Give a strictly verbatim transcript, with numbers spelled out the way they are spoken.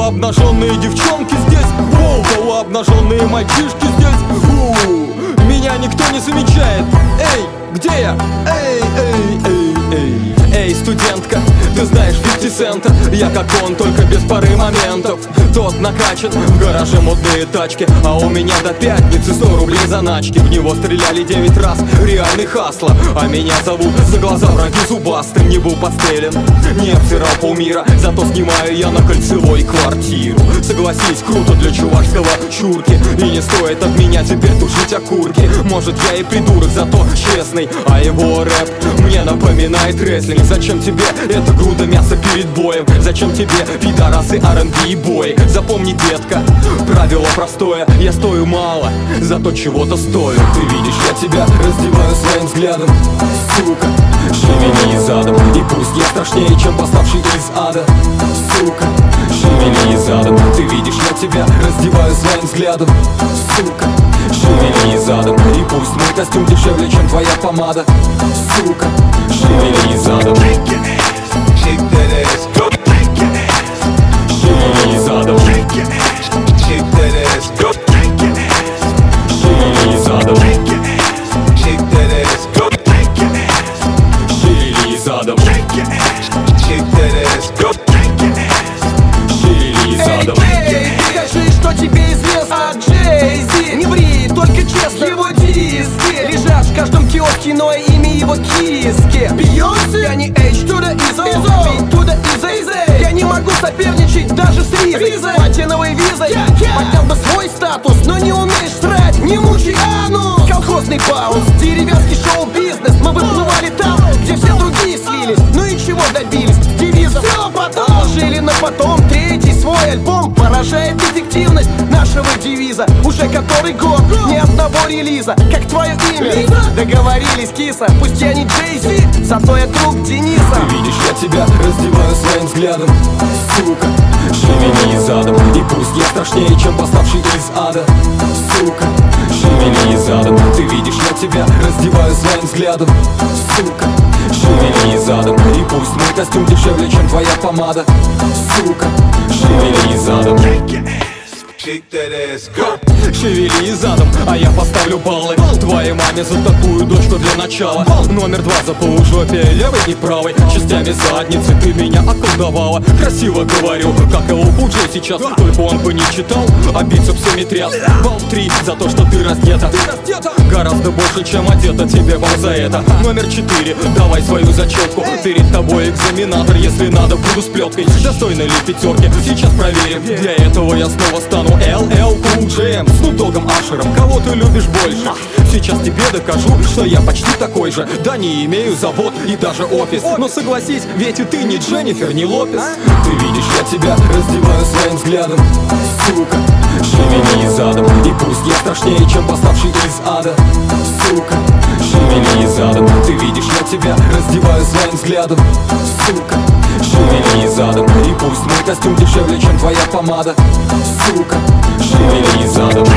Полуобнаженные девчонки здесь, воу, полуобнаженные мальчишки здесь, у, меня никто не замечает. Эй, где я? Эй, эй, эй, эй. Эй, студентка, ты знаешь фифти цента, я как он, только без пары моментов. Тот накачан, в гараже модные тачки, а у меня до пятницы сто рублей заначки. В него стреляли девять раз, реальный хасло. А меня зовут за глаза враги зубастым. Не был подстрелен, не обсирал полмира, зато снимаю я на Кольцевой квартиру. Согласись, круто для чувашского чурки, и не стоит от меня теперь тушить окурки. Может, я и придурок, зато честный, а его рэп мне напоминает рестлинг. Зачем тебе эта груда мяса перед боем? Зачем тебе пидорасы, ар энд би и бой? Запомни, детка, правило простое: я стою мало, зато чего-то стою. Ты видишь, я тебя раздеваю своим взглядом, сука, шевели задом, и пусть я страшнее, чем пославший из ада. Сука, шевели задом. Ты видишь, я тебя раздеваю своим взглядом, сука, шевели задом, и пусть мой костюм дешевле, чем твоя помада. Сука, шевели задом. Shake that ass, go shake your ass. Шевели задом. Shake your ass, shake that ass, go shake your ass. Шевели задом. Shake your ass, shake that ass, go shake your ass. Шевели задом. Shake your ass, shake that ass, go shake your ass. Шевели задом. Эй, скажи, что тебе известно о Джей-Зи. Не ври, только честно. Его диски лежат в каждом киоске, но имя его киски. Бейонсе? Я не H to the Izzo, B to the Izzy. Я не могу соперничать даже с Ризой. Платиновой визой поднял бы свой статус, но не умеешь срать, не мучай анус. Колхозный баунс, деревенский шоу-бизнес. Мы выплывали там, где все другие слились. Ну и чего добились? Девизов все потом отложили на потом. Третий свой альбом поражает эффективность нашего девиза. Уже который год, ни одного релиза. Как твое имя? Договорились, киса. Пусть я не Джей-Зи, зато я друг Дениса. Ты видишь, я тебя раздеваю своим взглядом, сука, шевели задом, и пусть я страшнее, чем пославший из ада. Сука, шевели задом. Ты видишь, я тебя раздеваю своим взглядом, сука, шевели задом, и пусть мой костюм дешевле, чем твоя помада. Сука, шевели задом. Shake your ass, shake that ass, go. Шевели задом, а я поставлю баллы твоей маме за такую дочку для начала. Номер два за полужопие, левой и правой частями задницы ты меня околдовала. Красиво говорю, как эл эл Cool J сейчас, только он бы не читал, а бицепсами тряс. Балл три за то, что ты раздета, гораздо больше, чем одета, тебе бал за это. Номер четыре, давай свою зачетку, перед тобой экзаменатор, если надо, буду с плеткой. Достойны ли пятерки, сейчас проверим. Для этого я снова стану эл эл Cool J с Снупдогом, Ашером, кого ты любишь больше? Сейчас тебе докажу, что я почти такой же. Да, не имею завод и даже офис, но согласись, ведь и ты не Дженнифер, не Лопес. Ты видишь, я тебя раздеваю своим взглядом, сука, шевели задом, и пусть я страшнее, чем пославший из ада. Сука, шевели задом. Ты видишь, я тебя раздеваю своим взглядом, сука, шевели задом, и пусть мой костюм дешевле, чем твоя помада. Сука, шевели задом.